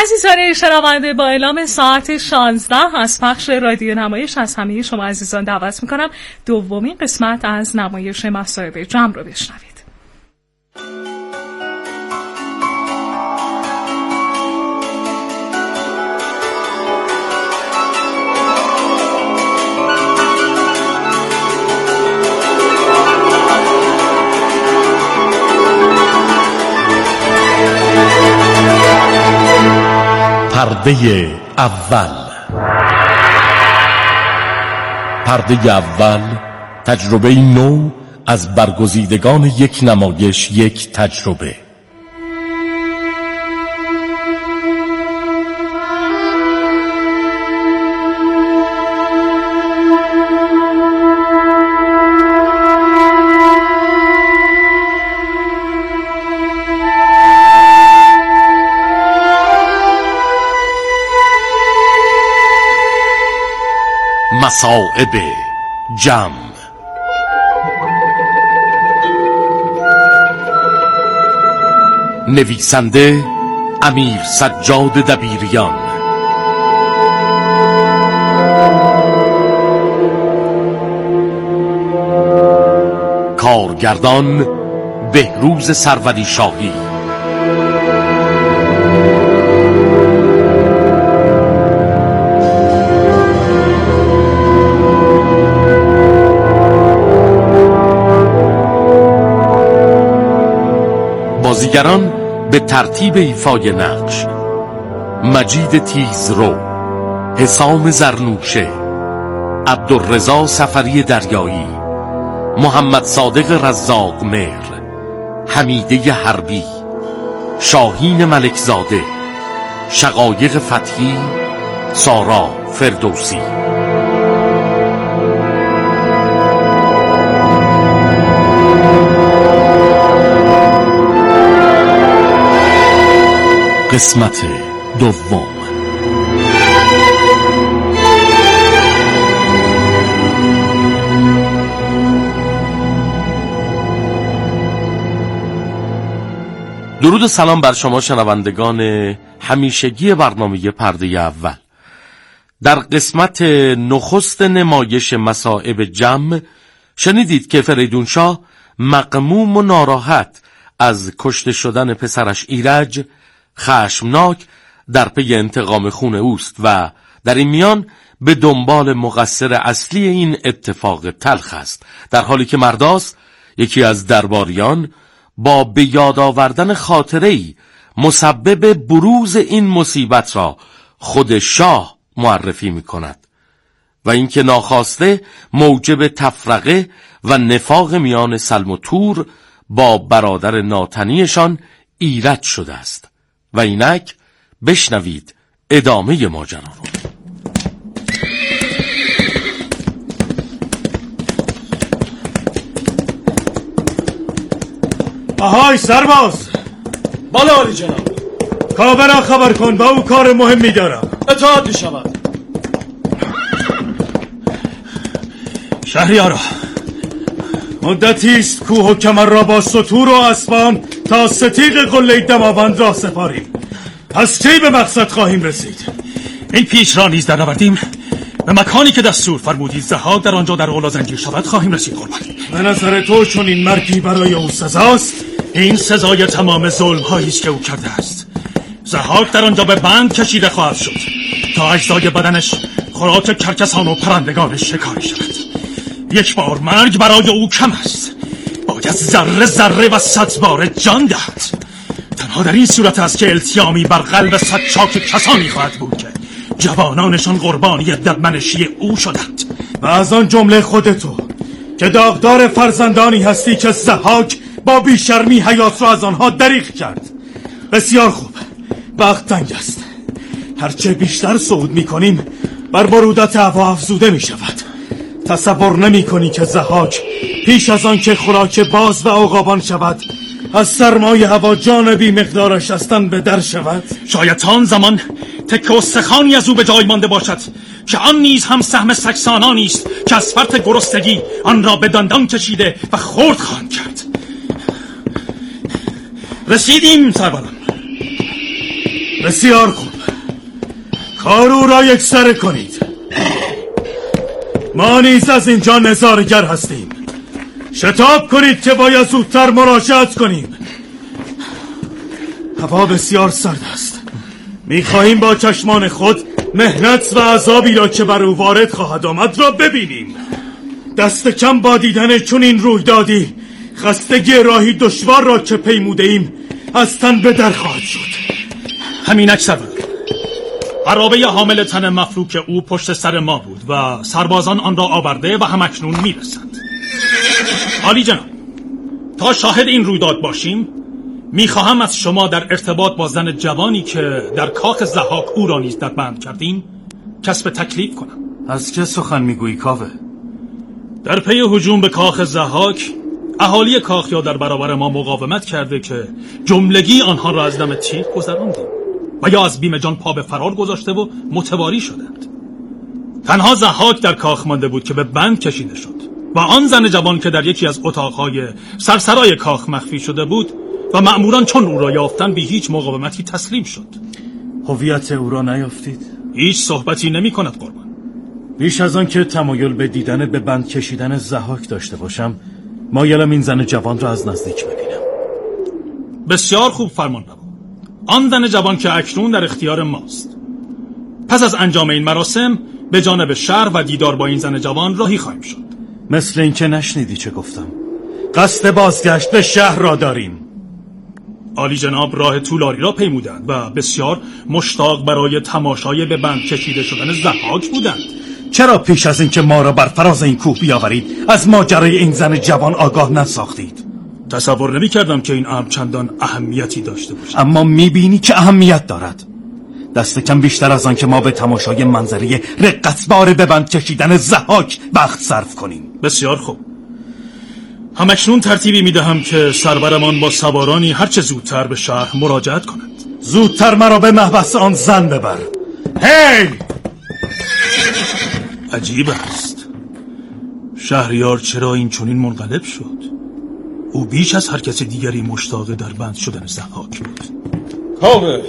عزیزان شنونده، با اعلام ساعت 16 از پخش رادیو نمایش از همه شما عزیزان دعوت میکنم دومین قسمت از نمایش مصائب جمع رو بشنوید. پرده اول تجربه نو از برگزیدگان یک نمایش، یک تجربه. مصائب جمع. نویسنده امیر سجاد دبیریان، کارگردان بهروز سروری شاهی، بازیگران به ترتیب ایفای نقش: مجید تیزرو، حسام زرنوشه، عبدالرضا سفری دریایی، محمد صادق رزاق مهر، حمیده حربی، شاهین ملکزاده، شقایق فتحی، سارا فردوسی. قسمت دوم. درود و سلام بر شما شنوندگان همیشگی برنامه پرده اول. در قسمت نخست نمایش مصائب جمع شنیدید که فریدون شاه مغموم و ناراحت از کشته شدن پسرش ایرج خشمناک در پی انتقام خون اوست و در این میان به دنبال مقصر اصلی این اتفاق تلخ است، در حالی که مرداس، یکی از درباریان، با به یاد آوردن خاطره‌ای مسبب بروز این مصیبت را خود شاه معرفی می کند و اینکه ناخواسته موجب تفرقه و نفاق میان سلم و تور با برادر ناتنیشان ایرج شده است. و اینک بشنوید ادامه ماجرا رو. آهای سرباز! بله عالی جناب. کاوه را خبر کن، با او کار مهمی دارم. اطاعت می شود. شهریارا، مدتی است کوه و کمر را با ستور و اسبان تا ستیق قله دماوند را سپاریم. از کی به مقصد خواهیم رسید؟ این پیش را نیز در نوردیم. به مکانی که دستور فرمودید ضحاک در آنجا در غلا زنجیر شود خواهیم رسید قربان. به نظر تو چون این مرگی برای او سزاست؟ این سزای تمام ظلم هایی است که او کرده است. ضحاک در آنجا به بند کشیده خواهد شد تا اجزای بدنش خوراک کرکسان و پرندگان شکاری شود. یک بار مرگ برای او کم است. باید ذره ذره و 100 بار جان دهد. تنها در این صورت است که التیامی بر قلب 100 چاک کسانی خواهد بود که جوانانشان قربانی ددمنشی او شدند. و از آن جمله خودتو که داغدار فرزندانی هستی که ضحاک با بیشرمی حیات را از آنها دریغ کرد. بسیار خوب، وقت تنگ است. هرچه بیشتر صعود می کنیم بر برودت هوا افزوده می شود. تصور نمی کنی که ضحاک پیش از آن که خوراک باز و عقابان شود از سرمای هوا جان بی مقدارش هستن به در شود؟ شاید آن زمان تکه استخوانی از او به جای مانده باشد که آن نیز هم سهم سکسانانی است که از فرط گرسنگی آن را به دندان کشیده و خرد خواهند کرد. رسیدیم سروران. بسیار خوب. کارو را یکسره کنید. ما نیز از اینجا نظاره‌گر هستیم. شتاب کنید که باید زودتر مراجعت کنیم. هوا بسیار سرد است. می‌خواهیم با چشمان خود مهنت و عذابی را که بر او وارد خواهد آمد را ببینیم. دست کم با دیدن چنین رویدادی خستگی راهی دشوار را که پیموده ایم از تن به در خواهد شد. همینک سرور. عرابه حامل تن مفلوک او پشت سر ما بود و سربازان آن را آورده و همکنون میرسند. عالی جناب، تا شاهد این رویداد باشیم میخواهم از شما در ارتباط با زن جوانی که در کاخ ضحاک او را نیز در بند کردیم کسب تکلیف کنم. از چه سخن میگویی کاوه؟ در پی هجوم به کاخ ضحاک اهالی کاخیا در برابر ما مقاومت کرده که جملگی آنها را از دم تیغ گذراندیم و یا از بیم جان پا به فرار گذاشته و متواری شدند. تنها ضحاک در کاخ مانده بود که به بند کشیده شد و آن زن جوان که در یکی از اتاقهای سرسرای کاخ مخفی شده بود و مأموران چون او را یافتن بی هیچ مقاومتی تسلیم شد. هویت او را نیافتید؟ هیچ صحبتی نمی کند قربان. بیش از آن که تمایل به دیدن به بند کشیدن ضحاک داشته باشم، مایلم این زن جوان را از نزدیک ببینم. بسیار خوب فرمانروا. آن زن جوان که اکنون در اختیار ماست. پس از انجام این مراسم به جانب شهر و دیدار با این زن جوان راهی خواهیم شد. مثل این که نشنیدی چه گفتم. قصد بازگشت به شهر را داریم. عالی جناب راه طولانی را پیمودند و بسیار مشتاق برای تماشای به بند کشیده شدن ضحاک بودند. چرا پیش از این که ما را بر فراز این کوه بیاورید از ماجرای این زن جوان آگاه نساختید؟ تصور نمی کردم که این امر چندان اهمیتی داشته باشد. اما میبینی که اهمیت دارد. دست کم بیشتر از آن که ما به تماشای منظره رقتبار به بند کشیدن ضحاک وقت صرف کنیم. بسیار خوب. همکنون ترتیبی میدهم که سرورمان با سوارانی هرچه زودتر به شهر مراجعت کنند. زودتر مرا به محبس آن زن ببر. هی! عجیب است. شهریار چرا این چنین منقلب شد؟ او بیش از هر کس دیگری مشتاق در بند شدن ضحاک بود. کاوه،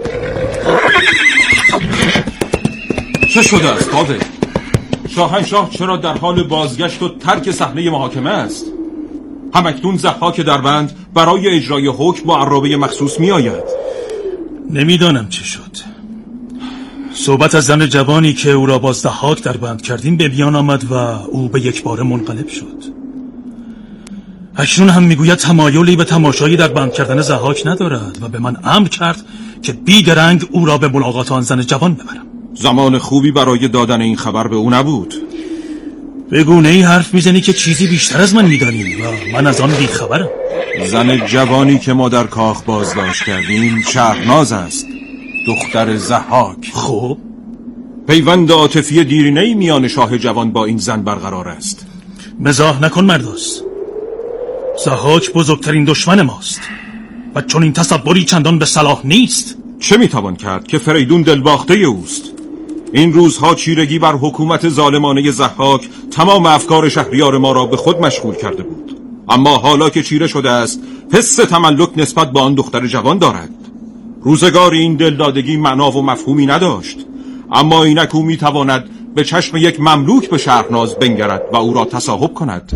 چه شده است کاوه؟ شاهنشاه چرا در حال بازگشت و ترک صحنه محاکمه است؟ همکنون ضحاک در بند برای اجرای حکم با عرابه مخصوص می آید. نمیدانم چه شد. صحبت از زن جوانی که او را با ضحاک در بند کردیم به بیان آمد و او به یک باره منقلب شد. اکنون هم میگوید تمایلی به تماشایی در بند کردن ضحاک ندارد و به من امر کرد که بیدرنگ او را به ملاقات آن زن جوان ببرم. زمان خوبی برای دادن این خبر به او نبود. به گونه‌ای حرف میزنی که چیزی بیشتر از من میدانی و من از آن بیخبرم. زن جوانی که ما در کاخ بازداشت کردیم شهرناز است، دختر ضحاک. خب پیوند عاطفی دیرینه‌ای میان شاه جوان با این زن برقرار است. مزاح نکن مرداس. ضحاک بزرگترین دشمن ماست و چون این تصوری چندان به صلاح نیست. چه میتوان کرد که فریدون دلباخته اوست؟ این روزها چیرگی بر حکومت ظالمانه ضحاک تمام افکار شهریار ما را به خود مشغول کرده بود. اما حالا که چیره شده است حس تملک نسبت به آن دختر جوان دارد. روزگار این دلدادگی معنا و مفهومی نداشت، اما اینک او میتواند به چشم یک مملوک به شهرناز بنگرد و او را تصاحب کند.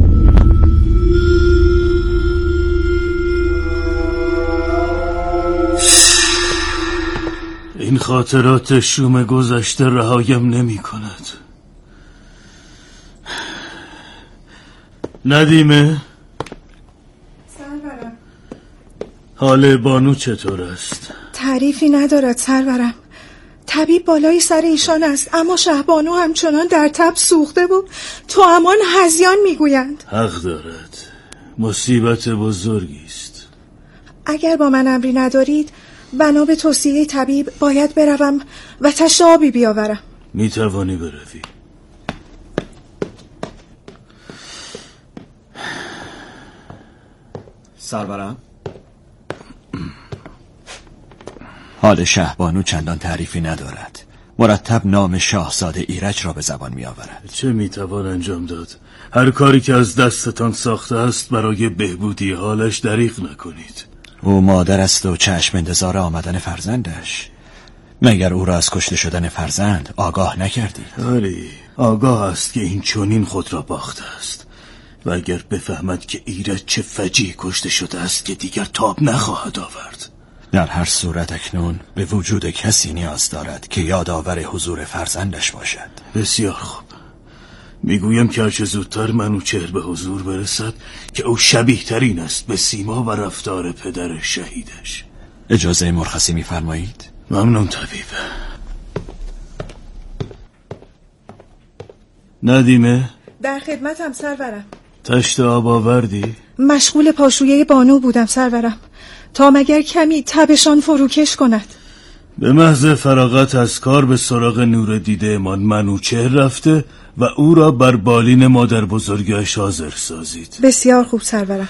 این خاطرات شوم گذشته رهایم نمی کند. ندیمه؟ سرورم. حال بانو چطور است؟ تعریفی ندارد سرورم. طبیب بالای سر ایشان است، اما شهبانو همچنان در تب سوخته و تو امان هذیان میگویند. حق دارد. مصیبت بزرگی است. اگر با من امری ندارید بنا به توصیه طبیب باید بروم و تشت آبی بیاورم. میتوانی بروی. سرورم، حال شهبانو چندان تعریفی ندارد. مرتب نام شاهزاده ایرج را به زبان می آورد. چه میتوان انجام داد؟ هر کاری که از دستتان ساخته است برای بهبودی حالش دریغ نکنید. او مادر است و چشم انتظار آمدن فرزندش. مگر او را از کشته شدن فرزند آگاه نکردی؟ آری، آگاه است که این چنین خود را باخته است و اگر بفهمد که ایرج چه فجیع کشته شده است که دیگر تاب نخواهد آورد. در هر صورت اکنون به وجود کسی نیاز دارد که یادآور حضور فرزندش باشد. بسیار خوب. میگویم که هرچه زودتر منوچهر به حضور برسد که او شبیه ترین است به سیما و رفتار پدر شهیدش. اجازه مرخصی میفرمایید؟ ممنون طبیب. ندیمه؟ در خدمتم سرورم. تشت آب آوردی؟ مشغول پاشویه بانو بودم سرورم، تا مگر کمی تبشان فروکش کند. به محض فراغت از کار به سراغ نور دیده من منوچهر رفته و او را بر بالین مادر بزرگش حاضر سازید. بسیار خوب سرورم.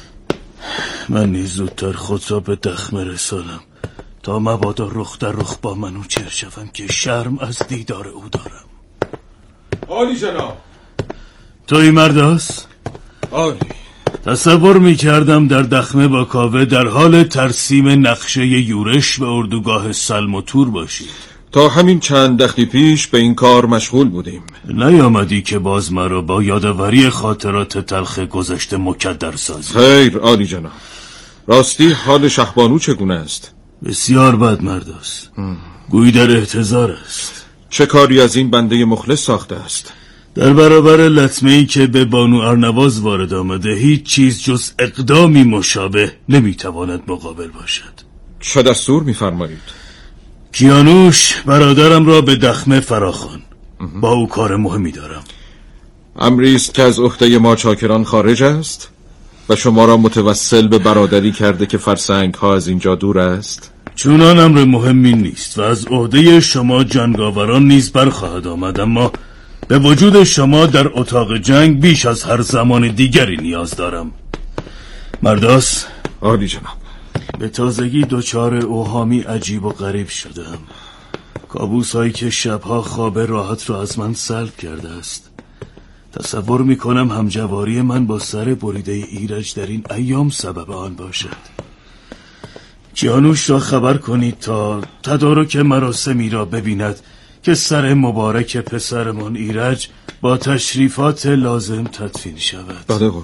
من نیز زودتر خود را به دخمه رسانم تا مبادا رخ در رخ با منوچهر شوم که شرم از دیدار او دارم. عالی جناب. توی مرداس؟ عالی. تصور می‌کردم در دخمه با کاوه در حال ترسیم نقشه یورش به اردوگاه سلم و تور باشید. تا همین چند دقیقه پیش به این کار مشغول بودیم. نیامدی که باز مرا با یادآوری خاطرات تلخ گذشته مکدر سازی؟ خیر عالی جناب. راستی حال شهبانو چگونه است؟ بسیار بد مرداس. گویی در احتضار است. چه کاری از این بنده مخلص ساخته است؟ در برابر لطمه‌ای که به بانو ارنواز وارد آمده هیچ چیز جز اقدامی مشابه نمیتواند مقابل باشد. چه دستور می‌فرمایید؟ کیانوش برادرم را به دخمه فراخوان. با او کار مهمی دارم. امری است که از عهده ما چاکران خارج است و شما را متوسل به برادری کرده که فرسنگ ها از اینجا دور است. چونان امر مهمی نیست و از عهده شما جنگاوران نیز برخواهد آمد، اما به وجود شما در اتاق جنگ بیش از هر زمان دیگری نیاز دارم. مرداس؟ عالی جناب. به تازگی دچار اوهامی عجیب و غریب شدم. کابوس هایی که شبها خواب راحت را از من سلب کرده است. تصور میکنم همجواری من با سر بریده ایرج در این ایام سبب آن باشد. کیانوش را خبر کنید تا تدارک مراسمی را ببیند که سر مبارک پسرمان ایرج با تشریفات لازم تدفین شود. بله قربان.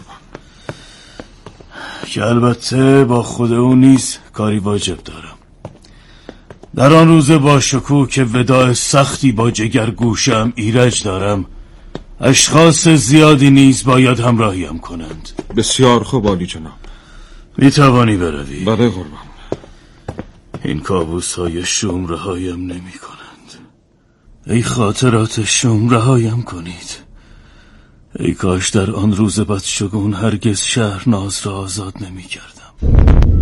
که البته با خود او نیز کاری واجب دارم. در آن روز با شکوه که وداع سختی با جگرگوشم ایرج دارم، اشخاص زیادی نیز باید همراهیم کنند. بسیار خوب عالی جناب. می توانی بروی؟ بله قربان. این کابوس های شوم رهایم نمی کنند. ای خاطرات شوم رهایم کنید. ای کاش در آن روز بدشگون هرگز شهرناز را آزاد نمی کردم.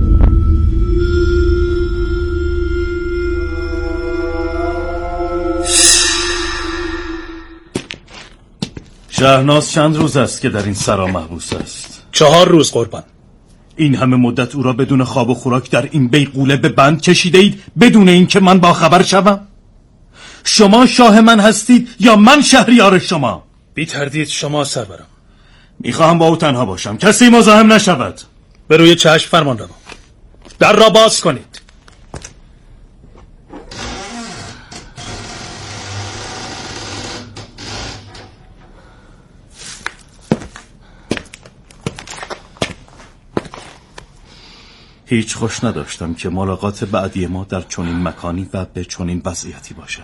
شهرناز چند روز است که در این سرا محبوس است؟ 4 روز قربان. این همه مدت او را بدون خواب و خوراک در این بیغوله به بند کشیده اید بدون اینکه من با خبر شوم؟ شما شاه من هستید یا من شهریار شما؟ بی تردید شما سرورم. میخواهم با او تنها باشم، کسی مزاحم نشود. به روی چشم فرمان روان. در را باز کنید. هیچ خوش نداشتم که ملاقات بعدی ما در چنین مکانی و به چنین وضعیتی باشد.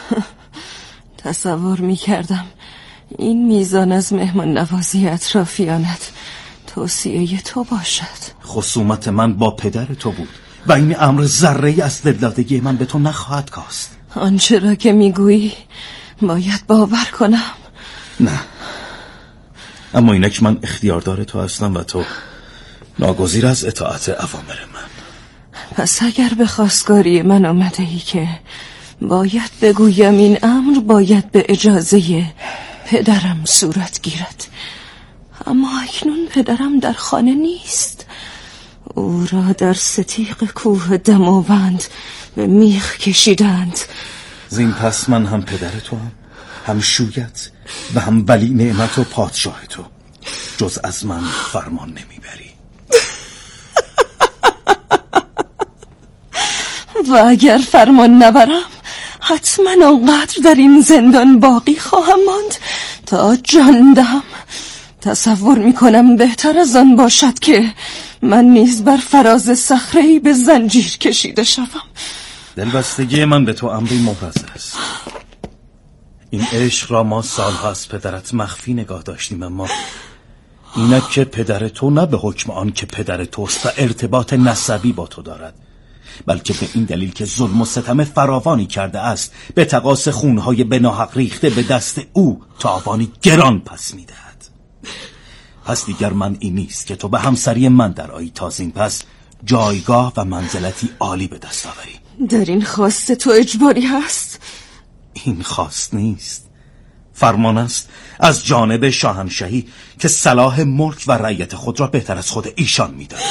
تصور می‌کردم این میزان از مهمان نوازی اطرافیانت توصیه تو باشد. خصومت من با پدر تو بود و این امر ذره‌ای از دلدادگی من به تو نخواهد کاست. آنچه را که میگویی باید باور کنم. نه، اما اینک من اختیاردار تو هستم و تو ناگزیر از اطاعت اوامر من. پس اگر به خواستگاری من آمده ای که باید بگویم این امر باید به اجازه پدرم صورت گیرد، اما اکنون پدرم در خانه نیست. او را در ستیق کوه دماوند به میخ کشیدند. زین پس من هم پدر تو هم شویت و هم ولی نعمت و پادشاه تو. جز از من فرمان نمیبری. و اگر فرمان نبرم حتما آنقدر در این زندان باقی خواهم ماند تا جان دهم. تصور میکنم بهتر از آن باشد که من نیز بر فراز صخره‌ای به زنجیر کشیده شوم. دلبستگی من به تو امری مبرز است. این عشق را ما سالها از پدرت مخفی نگاه داشتیم، اما اینک که پدر تو نه به حکم آن که پدر توست و ارتباط نسبی با تو دارد، بلکه به این دلیل که ظلم و ستم فراوانی کرده است به تقاص خونهای به ناحق ریخته به دست او تاوانی گران پس میدهد. پس دیگر من این نیست که تو به همسری من درآیی تا زین پس جایگاه و منزلتی عالی به دست آوری. در این خواست تو اجباری هست؟ این خواست نیست، فرمان است از جانب شاهنشاهی که صلاح ملک و رعیت خود را بهتر از خود ایشان می‌داند.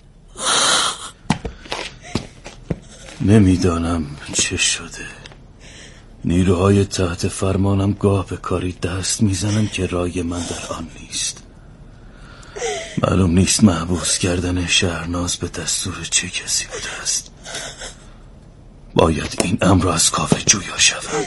نمیدانم چه شده، نیروهای تحت فرمانم گاه به کاری دست میزنند که رای من در آن نیست. معلوم نیست محبوس کردن شهرناز به دستور چه کسی بوده است. باید این امر را از کاوه جویا شوم.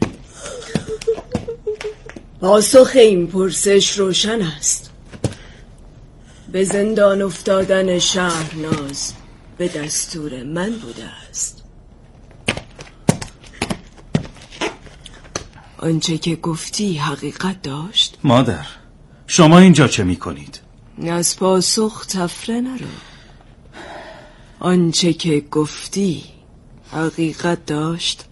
پاسخ این پرسش روشن است. به زندان افتادن شهرناز به دستور من بوده است. آنچه که گفتی حقیقت داشت؟ مادر، شما اینجا چه می کنید؟ از پاسخ تفره نرو. آنچه که گفتی حقیقت داشت؟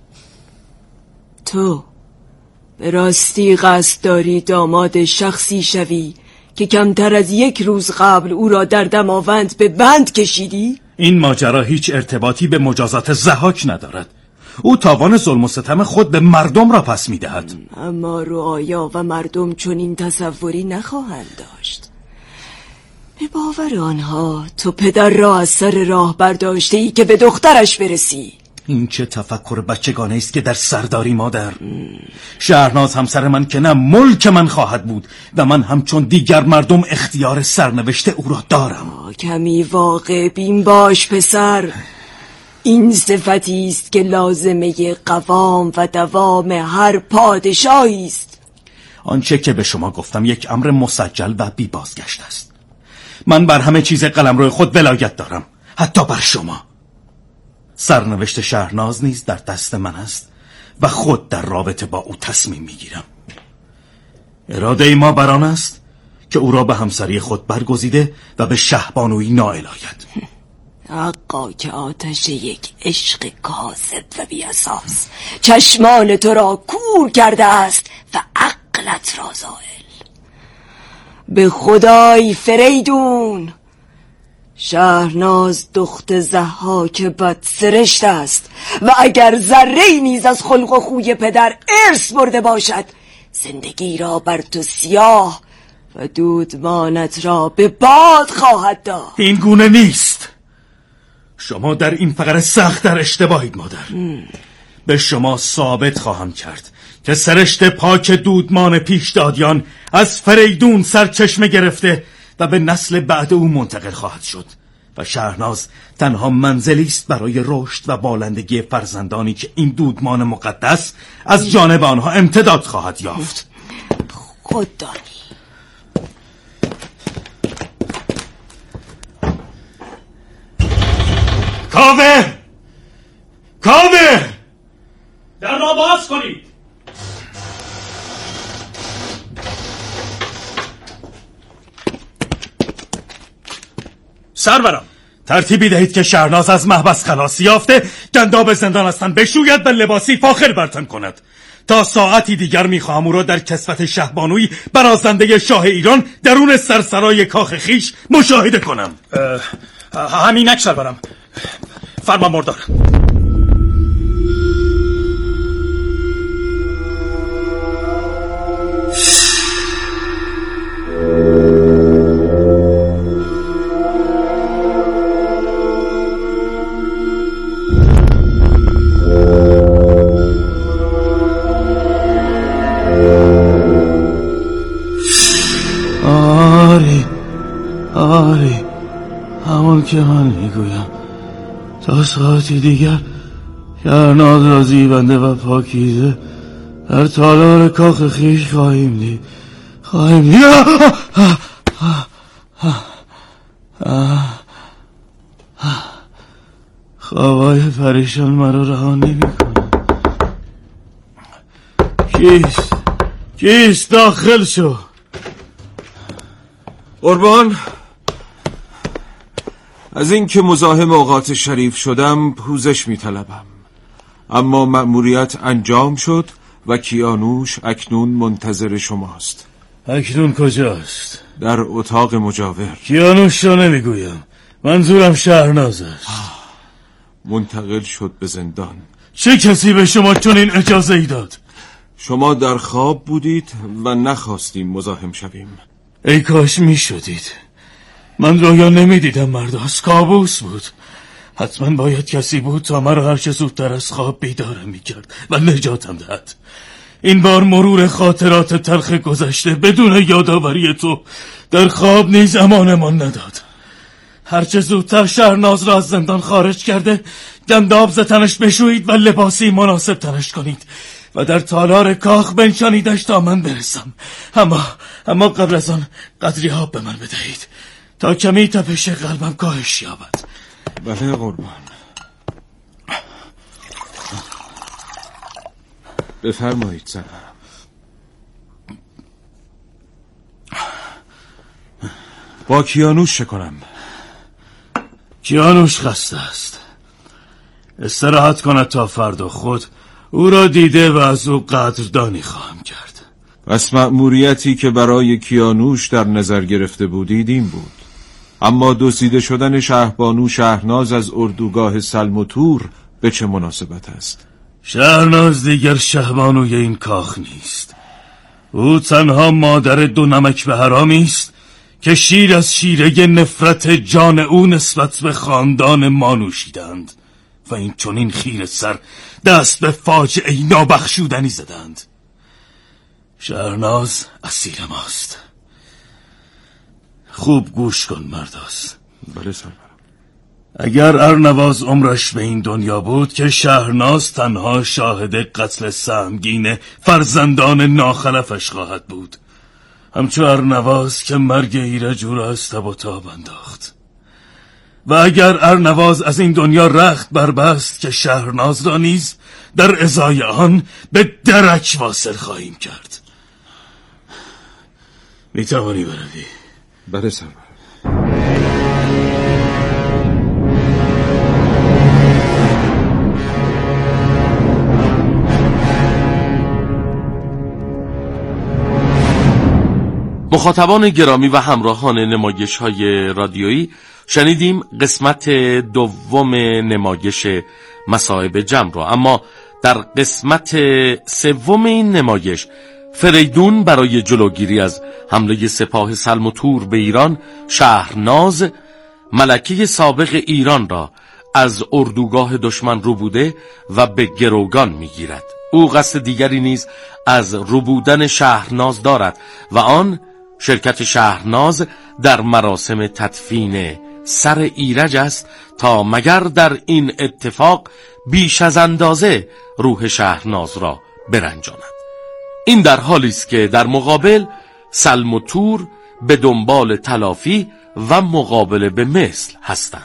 تو به راستی قصد داری داماد شخصی شوی که کمتر از 1 روز قبل او را در دماوند به بند کشیدی؟ این ماجرا هیچ ارتباطی به مجازات ضحاک ندارد. او تاوان ظلم و ستم خود به مردم را پس می‌دهد. اما رعایا و مردم چون این تصوری نخواهند داشت. به باور آنها تو پدر را از سر راه برداشته ای که به دخترش برسی. این چه تفکر بچگانه است که در سرداری مادر؟ شهرناز همسر من که نه، ملک من خواهد بود و من همچون دیگر مردم اختیار سرنوشت او را دارم. کمی واقع بین باش پسر. این صفتی است که لازمه قوام و دوام هر پادشاهی است. آنچه که به شما گفتم یک امر مسجل و بی بازگشت است. من بر همه چیز قلمرو خود ولایت دارم، حتی بر شما. سرنوشت شهرناز نیز در دست من است و خود در رابطه با او تصمیم میگیرم. اراده ما بر آن است که او را به همسری خود برگزیده و به شهبانویی نائل آید. حقا که آتش یک عشق کاذب و بی اساس چشمان تو را کور کرده است و عقلت را زائل. به خدای فریدون، شهرناز دخت ضحاک بد سرشت است و اگر ذره‌ای نیز از خلق و خوی پدر ارث برده باشد، زندگی را بر تو سیاه و دودمانت را به باد خواهد داد. این گونه نیست. شما در این فقره سخت در اشتباهید مادر. به شما ثابت خواهم کرد که سرشت پاک دودمان پیشدادیان از فریدون سرچشمه گرفته و به نسل بعد او منتقل خواهد شد و شهرناز تنها منزلی است برای رشد و بالندگی فرزندانی که این دودمان مقدس از جانب آنها امتداد خواهد یافت. خود دانی. کاوه! کاوه! در را باز کنید. سرورم، ترتیبی دهید که شهرناز از محبس خلاصی یافته گنداب زندان هستن بشوید و لباسی فاخر برتن کند. تا ساعتی دیگر میخواهم او را در کسوت شهبانویی برازنده شاه ایران درون سرسرای کاخ خیش مشاهده کنم. همینک سرورم. فرمان بردار. آری همون که من میگویم. تا ساعتی دیگر شهرناز را زیبنده و پاکیزه در تالار کاخ خیش خواهیم دید. خوابای پریشان مرا رها نمی‌کنه. کیست داخل شو. قربان، از این که مزاحم اوقات شریف شدم پوزش می‌طلبم، اما مأموریت انجام شد و کیانوش اکنون منتظر شماست. اکنون کجاست؟ در اتاق مجاور. کیانوش را نمیگویم، منظورم شهرناز است. منتقل شد به زندان. چه کسی به شما چنین اجازه ای داد؟ شما در خواب بودید و نخواستیم مزاحم شویم. ای کاش می شدید. من رویا نمی دیدم مرداس، کابوس بود. حتما باید کسی بود تا مرا هرچه زودتر از خواب بیدارم می کرد و نجاتم دهد. این بار مرور خاطرات تلخ گذشته بدون یادآوری تو در خواب نیز امانمان نداد. هرچه زودتر شهرناز را از زندان خارج کرده گنداب ز تنش بشویید و لباسی مناسب تنش کنید و در تالار کاخ بنشانیدش تا من برسم. اما قبل از آن قدری آب به من بدهید تا کمی تپش قلبم کاهش یابد. بله قربان. بفرمایید سرورم. با کیانوش چه کنم؟ کیانوش خسته است، استراحت کند تا فردا خود او را دیده و از او قدردانی خواهم کرد. پس مأموریتی که برای کیانوش در نظر گرفته بودید این بود. اما دزدیده شدن شهربانو شهرناز از اردوگاه سلم و تور به چه مناسبت است؟ شهرناز دیگر شهبانوی این کاخ نیست. او تنها مادر دو نمک به حرامی است که شیر از شیره نفرت جان او نسبت به خاندان ما نوشیدند و این چنین خیره سر دست به فاجعه نابخشودنی زدند. شهرناز اسیر ماست. خوب گوش کن مرداس. بله سرورم. اگر ارنواز عمرش به این دنیا بود که شهرناز تنها شاهد قتل سهمگین فرزندان ناخلفش خواهد بود، همچو ارنواز که مرگ ایرج او را از تب و تاب انداخت. و اگر ارنواز از این دنیا رخت بربست که شهرناز را نیز در ازای آن به درک واصل خواهیم کرد. می توانی بروی؟ بله سرورم. مخاطبان گرامی و همراهان نمایش‌های رادیویی، شنیدیم قسمت دوم نمایش مصائب جم را. اما در قسمت سوم این نمایش فریدون برای جلوگیری از حمله سپاه سلم و تور به ایران، شهرناز ملکه سابق ایران را از اردوگاه دشمن ربوده و به گروگان میگیرد. او قصد دیگری نیز از ربودن شهرناز دارد و آن شرکت شهرناز در مراسم تدفین سر ایرج است تا مگر در این اتفاق بیش از اندازه روح شهرناز را برنجاند. این در حالی است که در مقابل سلم و تور به دنبال تلافی و مقابله به مثل هستند.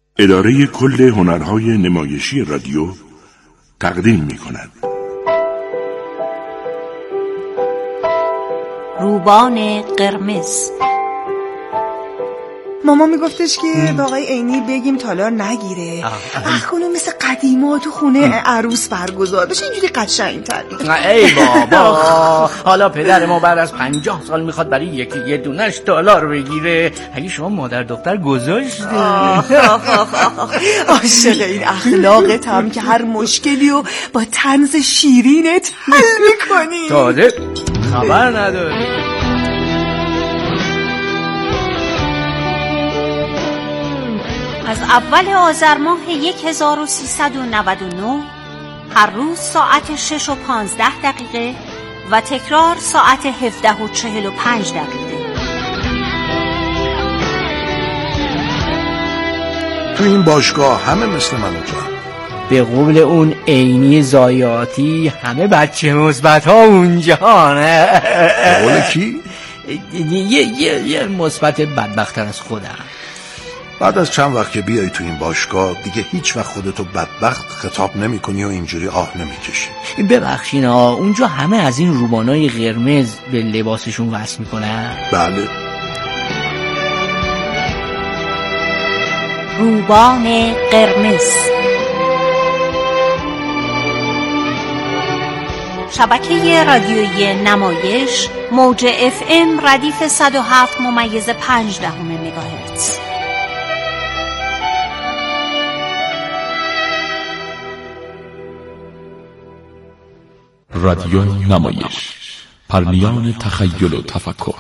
اداره کل هنرهای نمایشی رادیو تقدیم می کند. روبان قرمز. ماما میگفتش که با آقای عینی بگیم تالار نگیره، کنون مثل قدیما تو خونه عروس برگزار بشه، اینجوری قشنگ‌تر. ای بابا، حالا پدر ما بعد از 50 سال میخواد برای یکی یه دونش تالار بگیره. اگه شما مادر دختر گذاشته. عاشق این اخلاقت هم که هر مشکلی رو با طنز شیرینت حل میکنی. تازه خبر نداری. از اول آذر ماه 1399 هر روز ساعت 6:15 و تکرار ساعت 17:45. تو این باشگاه همه مثل من جان. به قول اون عینی زایاتی همه بچه مثبت ها اونجا نه؟ به قول کی؟ یه مثبت بدبخت‌تر از خودم. بعد از چند وقت که بیای تو این باشگاه دیگه هیچ وقت خودتو بدبخت خطاب نمی کنی و اینجوری آه نمی کشی. ببخشین اونجا همه از این روبانای قرمز به لباسشون وصل میکنن؟ بله. روبان قرمز، شبکه رادیویی نمایش، موج FM ردیف 107.5 مگاهرتز. رادیو نمایش، پرمیان تخیل و تفکر.